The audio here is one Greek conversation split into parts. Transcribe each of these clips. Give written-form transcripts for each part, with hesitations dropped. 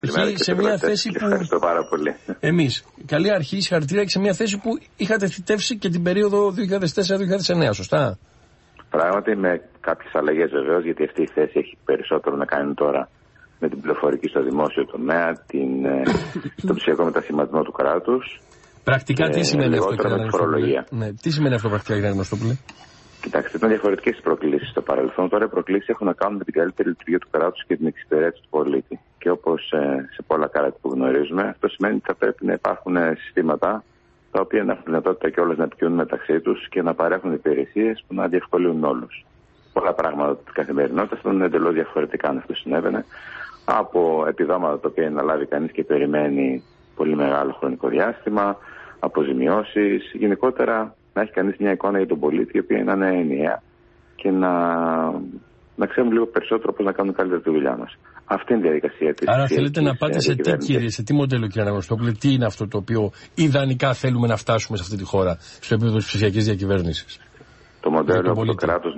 σε μια θέση που. Ευχαριστώ πάρα πολύ. Εμείς. Καλή αρχή, συγχαρητήρια, και σε μια θέση που είχατε θητεύσει και την περίοδο 2004-2009, σωστά. Πράγματι, με κάποιες αλλαγές βεβαίως, γιατί αυτή η θέση έχει περισσότερο να κάνει τώρα με την πληροφορική στο δημόσιο τομέα, τον ψηφιακό μετασχηματισμό του κράτους. Πρακτικά τι σημαίνει αυτό, κύριε Γνωστόπουλε? Ναι, τι σημαίνει αυτό πρακτικά, κύριε Γνωστόπουλε? Κοιτάξτε, ήταν διαφορετικές οι προκλήσεις στο παρελθόν. Τώρα οι προκλήσεις έχουν να κάνουν με την καλύτερη λειτουργία του κράτους και την εξυπηρέτηση του πολίτη. Και όπως σε πολλά κράτη που γνωρίζουμε, αυτό σημαίνει ότι θα πρέπει να υπάρχουν συστήματα τα οποία να έχουν δυνατότητα κιόλας να επικοινωνούν μεταξύ τους και να παρέχουν υπηρεσίες που να διευκολύνουν όλους. Πολλά πράγματα της καθημερινότητας θα είναι εντελώς διαφορετικά αν αυτό συνέβαινε. Από επιδόματα τα οποία να λάβει κανείς και περιμένει πολύ μεγάλο χρονικό διάστημα, αποζημιώσεις, γενικότερα να έχει κανείς μια εικόνα για τον πολίτη η οποία να είναι ενιαία και να ξέρουμε λίγο περισσότερο πώς να κάνουμε καλύτερα τη δουλειά μας. Αυτή είναι η διαδικασία της. Άρα θέλετε να πάτε σε τι, κύριε, σε τι μοντέλο, κύριε Αναγνωστόπουλε, τι είναι αυτό το οποίο ιδανικά θέλουμε να φτάσουμε σε αυτή τη χώρα, στο επίπεδο της ψηφιακής διακυβέρνησης? Το μοντέλο που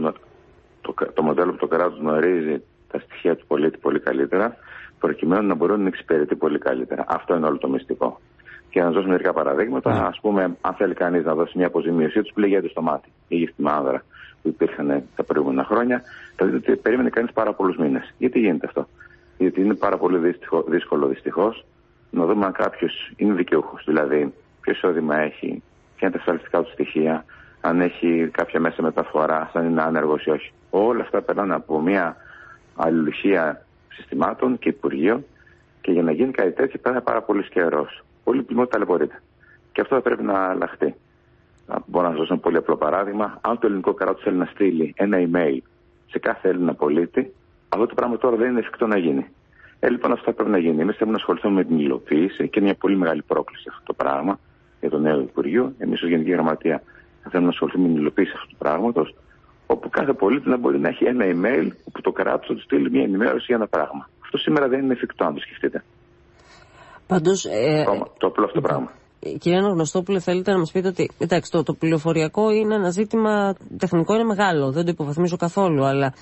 το κράτος γνωρίζει τα στοιχεία του πολίτη πολύ καλύτερα, προκειμένου να μπορούν να εξυπηρετεί πολύ καλύτερα. Αυτό είναι όλο το μυστικό. Και να δώσω μερικά παραδείγματα. Ας πούμε, αν θέλει κανείς να δώσει μια αποζημίωσή του, πληγέται στο μάτι ή γυφτή μαύρα που υπήρχαν τα προηγούμενα χρόνια, θα δείτε ότι περίμενε κανείς πάρα πολλούς μήνες. Γιατί γίνεται αυτό? Γιατί είναι πάρα πολύ δύσκολο δυστυχώς να δούμε αν κάποιος είναι δικαιούχος. Δηλαδή, ποιο εισόδημα έχει, ποια είναι τα ασφαλιστικά του στοιχεία, αν έχει κάποια μέσα μεταφορά, αν είναι άνεργος ή όχι. Όλα αυτά περνάνε από μια αλληλουχία συστημάτων και υπουργείων, και για να γίνει κάτι τέτοιο πρέπει πάρα πολύ καιρό. Πολύ πλημμύρα ταλαιπωρείται. Και αυτό θα πρέπει να αλλάχτεί. Μπορώ να σας δώσω ένα πολύ απλό παράδειγμα. Αν το ελληνικό κράτος θέλει να στείλει ένα email σε κάθε Έλληνα πολίτη, αυτό το πράγμα τώρα δεν είναι εφικτό να γίνει. Λοιπόν, αυτό θα πρέπει να γίνει. Εμείς θέλουμε να ασχοληθούμε με την υλοποίηση και είναι μια πολύ μεγάλη πρόκληση αυτό το πράγμα για το νέο Υπουργείο. Εμείς ως Γενική Γραμματεία θα θέλουμε να ασχοληθούμε με την υλοποίηση αυτού του πράγματος, όπου κάθε πολίτη να μπορεί να έχει ένα email όπου το κράτος θα του στείλει μια ενημέρωση για ένα πράγμα. Αυτό σήμερα δεν είναι εφικτό, αν το σκεφτείτε. Πάντως, το απλό αυτό πράγμα. Κύριε Αναγνωστόπουλε, θέλετε να μας πείτε ότι εντάξει, το πληροφοριακό είναι ένα ζήτημα τεχνικό, είναι μεγάλο, δεν το υποβαθμίζω καθόλου, αλλά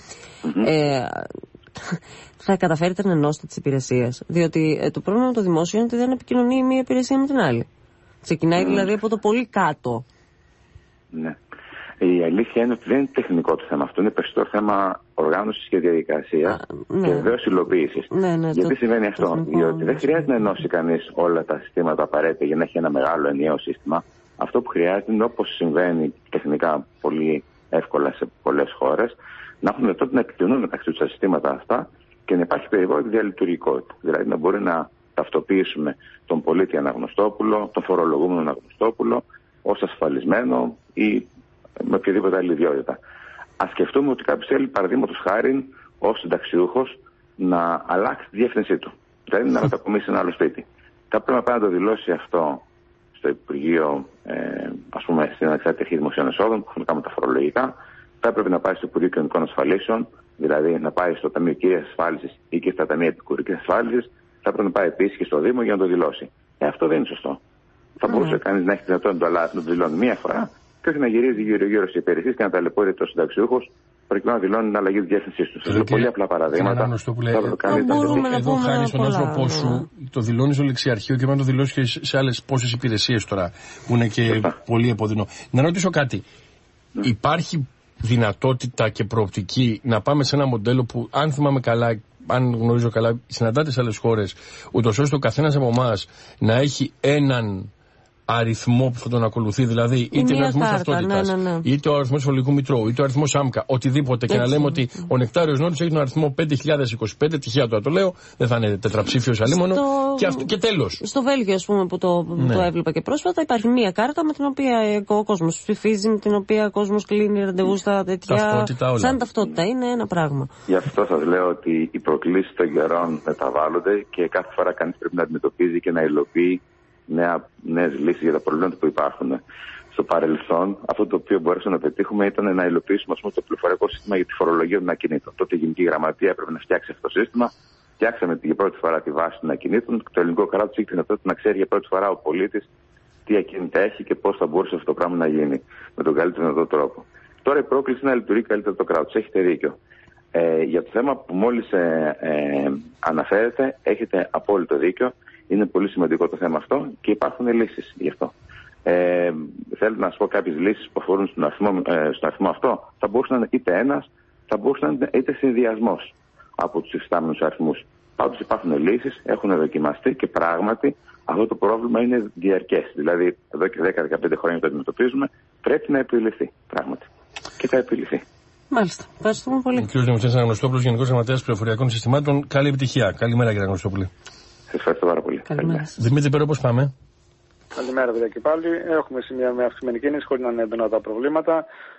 θα καταφέρετε να ενώσετε τις υπηρεσίες? Διότι το πρόβλημα με το δημόσιο είναι ότι δεν επικοινωνεί η μία υπηρεσία με την άλλη. Ξεκινάει δηλαδή από το πολύ κάτω. Ναι. Η αλήθεια είναι ότι δεν είναι τεχνικό το θέμα αυτό, είναι περισσότερο θέμα οργάνωσης και διαδικασίας και βεβαίως υλοποίησης. Γιατί συμβαίνει αυτό? Διότι δεν χρειάζεται να ενώσει κανείς όλα τα συστήματα απαραίτητα για να έχει ένα μεγάλο ενιαίο σύστημα. Αυτό που χρειάζεται είναι, όπως συμβαίνει τεχνικά πολύ εύκολα σε πολλές χώρες, να έχουν δυνατότητα να επικοινωνούν μεταξύ τους τα συστήματα αυτά και να υπάρχει περιβόητη διαλειτουργικότητα. Δηλαδή να μπορεί να ταυτοποιήσουμε τον πολίτη Αναγνωστόπουλο, τον φορολογούμενο Αναγνωστόπουλο ως ασφαλισμένο ή με οποιαδήποτε άλλη ιδιότητα. Ας σκεφτούμε ότι κάποιος θέλει, παραδείγματος χάριν, ως συνταξιούχος, να αλλάξει τη διεύθυνσή του. Δηλαδή να μετακομίσει σε ένα άλλο σπίτι. Θα πρέπει να πάει να το δηλώσει αυτό στο Υπουργείο, ας πούμε, στην Ανεξάρτητη Αρχή Δημοσίων Εσόδων, που έχουν να κάνουν τα φορολογικά. Θα έπρεπε να πάει στο Υπουργείο Κοινωνικών Ασφαλίσεων, δηλαδή να πάει στο Ταμείο Κύριας Ασφάλισης ή και στα Ταμεία Επικουρικής Ασφάλισης. Θα έπρεπε να πάει επίσης και στο Δήμο για να το δηλώσει. Αυτό δεν είναι σωστό. Θα μπορούσε κανείς να έχει τη δυνατότητα να το δηλώνει μία φορά και όχι να γυρίζει γύρω-γύρω στις υπηρεσίες και να ταλαιπωρείται ο συνταξιούχος προκειμένου να δηλώνει την αλλαγή της διεύθυνσής του. Σας λέω πολύ απλά παραδείγματα. Εδώ χάρη στον άνθρωπό σου, το δηλώνει στο λεξιαρχείο και πρέπει να το δηλώσει και σε άλλες πόσες υπηρεσίες τώρα που είναι και πολύ επωδυνό. Να ρωτήσω κάτι. Υπάρχει δυνατότητα και προοπτική να πάμε σε ένα μοντέλο που, αν θυμάμαι καλά, αν γνωρίζω καλά, συναντάτε σε άλλες χώρες, ούτως ώστε ο καθένας από εμάς να έχει έναν αριθμό που θα τον ακολουθεί, δηλαδή είτε ο αριθμός ταυτότητας, είτε ο αριθμός φορολογικού μητρώου, είτε ο αριθμός άμκα, οτιδήποτε, και να λέμε ότι ο Νεκτάριος Νότης έχει τον αριθμό 5025, τυχαία τώρα το λέω, δεν θα είναι τετραψήφιος αλίμονο, και τέλος. Στο Βέλγιο, ας πούμε, που το έβλεπα και πρόσφατα, υπάρχει μία κάρτα με την οποία ο κόσμος ψηφίζει, με την οποία ο κόσμος κλείνει ραντεβού στα τέτοια. Σαν ταυτότητα, είναι ένα πράγμα. Γι' αυτό σας λέω ότι οι προκλήσεις των καιρών μεταβάλλονται και κάθε φορά κανείς πρέπει να αντιμετωπίζει και να υλοποιεί νέες λύσεις για τα προβλήματα που υπάρχουν. Στο παρελθόν, αυτό το οποίο μπορέσαμε να πετύχουμε ήταν να υλοποιήσουμε το πληροφοριακό σύστημα για τη φορολογία των ακινήτων. Τότε η Γενική Γραμματεία έπρεπε να φτιάξει αυτό το σύστημα. Φτιάξαμε για πρώτη φορά τη βάση των ακινήτων. Το ελληνικό κράτος είχε τη δυνατότητα να ξέρει για πρώτη φορά ο πολίτης τι ακίνητα έχει και πώς θα μπορούσε αυτό το πράγμα να γίνει με τον καλύτερο δυνατό τρόπο. Τώρα η πρόκληση είναι να λειτουργεί καλύτερα το κράτος. Έχετε δίκιο. Για το θέμα που μόλις αναφέρετε, έχετε απόλυτο δίκιο. Είναι πολύ σημαντικό το θέμα αυτό και υπάρχουν λύσεις γι' αυτό. Θέλω να σας πω κάποιες λύσεις που αφορούν στον αριθμό αυτό. Θα μπορούσε να είναι είτε ένας, θα μπορούσε να είναι είτε συνδυασμός από τους υφιστάμενους αριθμούς. Πάντως υπάρχουν λύσεις, έχουν δοκιμαστεί και πράγματι αυτό το πρόβλημα είναι διαρκές. Δηλαδή, εδώ και 10-15 χρόνια το αντιμετωπίζουμε, πρέπει να επιληθεί πράγματι. Και θα επιληθεί. Μάλιστα. Ευχαριστούμε πολύ. Κύριος Δημητρής Αναγνωστόπουλος, Γενικός Γραμματέας Πληροφοριακών Συστημάτων. Καλή επιτυχία. Καλημέρα, κύριε Αναγνωστόπουλε. Σας ευχαριστώ πάρα πολύ. Καλημέρα. Δημήτρη Περό, πώς πάμε? Καλημέρα, παιδιά, και πάλι. Έχουμε σημεία με αυξημένη κίνηση, χωρίς να είναι έντονα τα προβλήματα.